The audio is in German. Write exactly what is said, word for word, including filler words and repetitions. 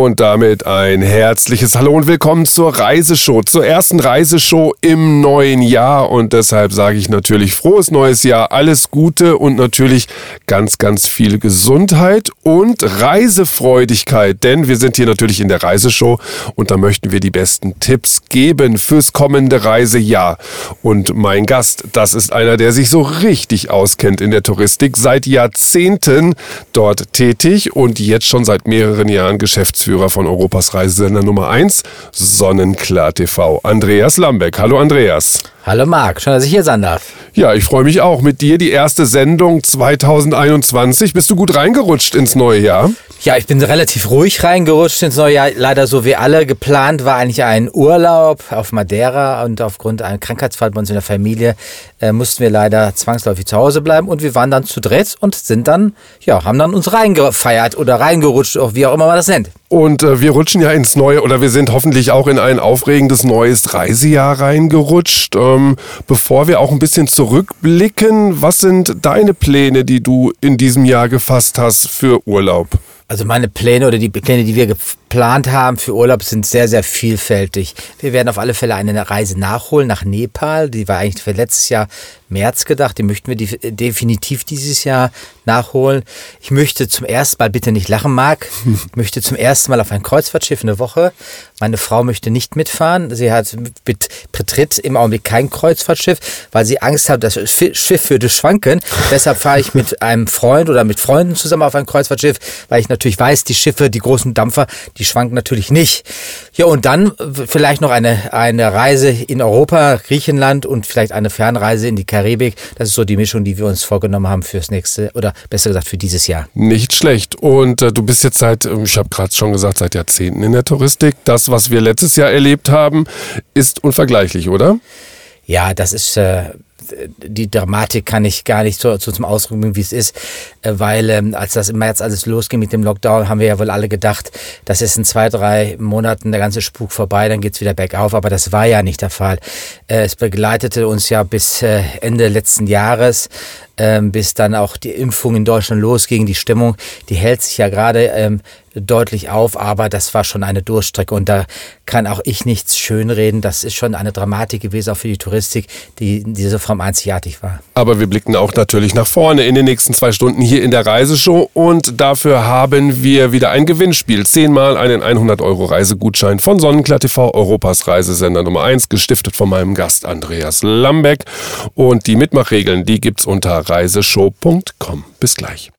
Und damit ein herzliches Hallo und willkommen zur Reiseshow, zur ersten Reiseshow im neuen Jahr. Und deshalb sage ich natürlich frohes neues Jahr, alles Gute und natürlich ganz, ganz viel Gesundheit und Reisefreudigkeit. Denn wir sind hier natürlich in der Reiseshow und da möchten wir die besten Tipps geben fürs kommende Reisejahr. Und mein Gast, das ist einer, der sich so richtig auskennt in der Touristik, seit Jahrzehnten dort tätig und jetzt schon seit mehreren Jahren Geschäftsführer von Europas Reisesender Nummer eins, Sonnenklar T V. Andreas Lambeck. Hallo Andreas. Hallo Marc, schön, dass ich hier sein darf. Ja, ich freue mich auch. Mit dir die erste Sendung zwanzig einundzwanzig. Bist du gut reingerutscht ins neue Jahr? Ja, ich bin relativ ruhig reingerutscht ins neue Jahr. Leider so wie alle. Geplant war eigentlich ein Urlaub auf Madeira und aufgrund eines Krankheitsfalls bei uns in der Familie äh, mussten wir leider zwangsläufig zu Hause bleiben und wir waren dann zu dritt und sind dann, ja, haben dann uns reingefeiert oder reingerutscht, wie auch immer man das nennt. Und äh, wir rutschen ja ins neue, oder wir sind hoffentlich auch in ein aufregendes neues Reisejahr reingerutscht. Ähm, bevor wir auch ein bisschen zurückblicken, was sind deine Pläne, die du in diesem Jahr gefasst hast für Urlaub? Also meine Pläne oder die Pläne, die wir geplant haben für Urlaub, sind sehr, sehr vielfältig. Wir werden auf alle Fälle eine Reise nachholen nach Nepal. Die war eigentlich für letztes Jahr März gedacht. Die möchten wir die, definitiv dieses Jahr nachholen. Ich möchte zum ersten Mal, bitte nicht lachen, Marc, ich möchte zum ersten Mal auf ein Kreuzfahrtschiff eine Woche. Meine Frau möchte nicht mitfahren. Sie hat mit, betritt im Augenblick kein Kreuzfahrtschiff, weil sie Angst hat, das Schiff würde schwanken. Deshalb fahre ich mit einem Freund oder mit Freunden zusammen auf ein Kreuzfahrtschiff, weil ich natürlich weiß, die Schiffe, die großen Dampfer, die schwanken natürlich nicht. Ja, und dann vielleicht noch eine, eine Reise in Europa, Griechenland und vielleicht eine Fernreise in die Karibik. Das ist so die Mischung, die wir uns vorgenommen haben fürs nächste, oder besser gesagt für dieses Jahr. Nicht schlecht. Und äh, du bist jetzt seit, ich habe gerade schon gesagt, seit Jahrzehnten in der Touristik. Das, was wir letztes Jahr erlebt haben, ist unvergleichlich, oder? Ja, das ist... Äh, Die Dramatik kann ich gar nicht so, so zum Ausdruck bringen, wie es ist, weil ähm, als das im März alles losging mit dem Lockdown, haben wir ja wohl alle gedacht, das ist in zwei, drei Monaten der ganze Spuk vorbei, dann geht's wieder bergauf, aber das war ja nicht der Fall. Äh, es begleitete uns ja bis äh, Ende letzten Jahres, ähm, bis dann auch die Impfung in Deutschland losging. Die Stimmung, die hält sich ja gerade ähm, deutlich auf, aber das war schon eine Durchstrecke und da kann auch ich nichts schönreden. Das ist schon eine Dramatik gewesen, auch für die Touristik, die in dieser Form einzigartig war. Aber wir blicken auch natürlich nach vorne in den nächsten zwei Stunden hier in der Reiseshow und dafür haben wir wieder ein Gewinnspiel. Zehnmal einen hundert Euro Reisegutschein von Sonnenklar T V, Europas Reisesender Nummer eins, gestiftet von meinem Gast Andreas Lambeck. Und die Mitmachregeln, die gibt's unter reiseshow punkt com. Bis gleich.